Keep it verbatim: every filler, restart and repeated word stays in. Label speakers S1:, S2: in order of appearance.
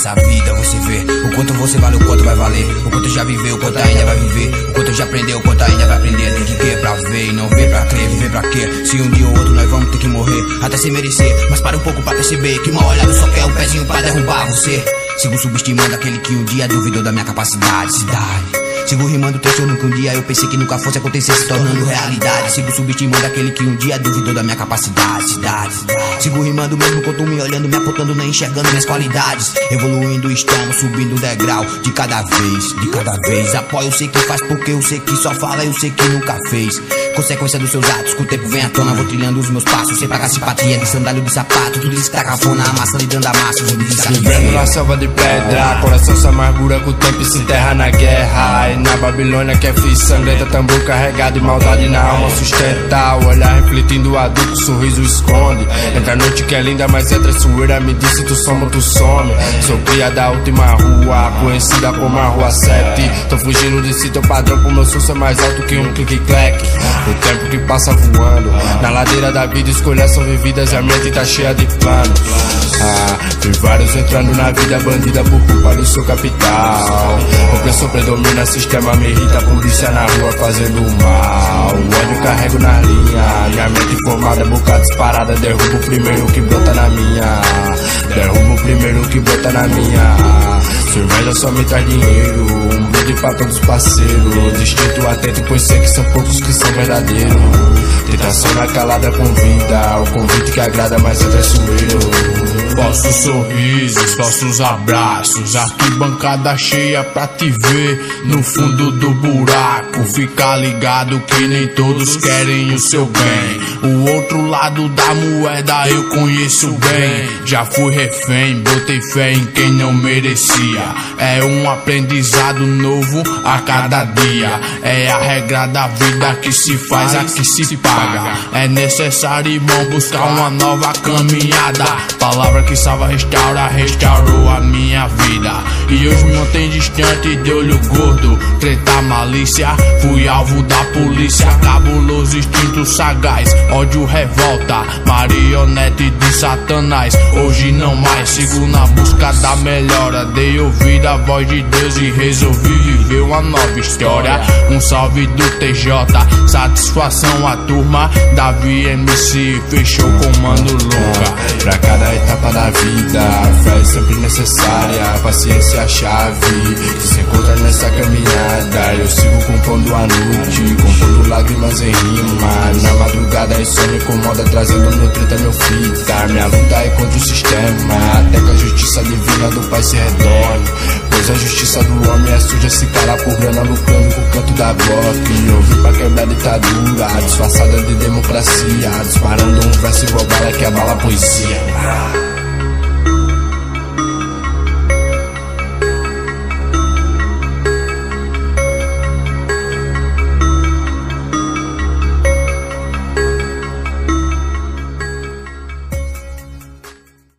S1: nessa vida, você vê o quanto você vale, o quanto vai valer, o quanto já viveu, o quanto ainda vai viver, o quanto já aprendeu, o quanto ainda vai aprender. Tem que ver pra ver e não ver pra crer, viver pra quê? Se um dia ou outro nós vamos ter que morrer, até sem merecer, mas para um pouco pra perceber que mal olhado só quer um pezinho pra derrubar você. Sigo subestimando aquele que um dia duvidou da minha capacidade, cidade. Sigo rimando texto que um dia eu pensei que nunca fosse acontecer, se tornando realidade. Sigo subestimando aquele que um dia duvidou da minha capacidade, cidade. Sigo rimando mesmo quando me olhando, me apontando, nem enxergando minhas qualidades. Evoluindo, estamos subindo o degrau de cada vez, de cada vez. Apoio, eu sei que faz porque eu sei que só fala, eu sei que nunca fez. Consequência dos seus atos, com o tempo vem à tona, vou trilhando os meus passos, sem pagar simpatia, de sandália de sapato, tudo isso que tá cafona, amassando e dando a massa, os homens de
S2: vivendo na selva de pedra, coração se amargura com o tempo e se enterra na guerra. E na Babilônia que é fiz sangrenta, tambor carregado e maldade na alma sustenta. O olhar refletindo o adulto, sorriso esconde. Entra a noite que é linda, mas entra a sueira, me disse tu soma, tu some. Sou cria da última rua, conhecida como a Rua sete. Tô fugindo de si, teu padrão pro meu som ser mais alto que um clique-clack. O tempo que passa voando, na ladeira da vida escolhas são vividas e a mente tá cheia de planos. Ah, vi vários entrando na vida bandida por culpa do seu capital. Opressor predomina, sistema me irrita, polícia na rua fazendo mal. O ódio carrego na linha, minha mente formada, boca disparada. Derrubo o primeiro que brota na minha, derrubo o primeiro que brota na minha. Sua inveja só me traz dinheiro, um brinde pra todos os parceiros. Distinto atento, pois sei que são poucos que são verdadeiros. Tentação na calada convida, o convite que agrada, mas é traiçoeiro.
S3: Falsos sorrisos, falsos abraços, arquibancada cheia pra te ver no fundo do buraco. Fica ligado que nem todos querem o seu bem. O outro lado da moeda eu conheço bem. Já fui refém, botei fé em quem não merecia. É um aprendizado novo a cada dia. É a regra da vida que se faz, a que se paga. É necessário, irmão, buscar uma nova caminhada. Palavra que salva, restaura, restaurou a minha vida. E hoje me mantém distante de olho gordo, treta, malícia. Fui alvo da polícia, cabuloso, instinto sagaz. Ódio, revolta, marionete de satanás. Hoje não mais, sigo na busca da melhora. Dei ouvido à voz de Deus e resolvi viver uma nova história. Um salve do T J, satisfação a turma. Davi M C, fechou comando louca.
S2: Pra cada etapa da vida, a fé é sempre necessária, a paciência é a chave que se encontra nessa caminhada. Eu sigo compondo a noite, compondo lágrimas em rima. Na madrugada isso me incomoda, trazendo meu treta, meu fita. Minha luta é contra o sistema, até que a justiça divina do Pai se retorne. Pois a justiça do homem é suja, se calar por grana, lucrando com o canto da Glock. E ouvi pra quebrar a ditadura, disfarçada de democracia, disparando um verso igual bala que abala a poesia.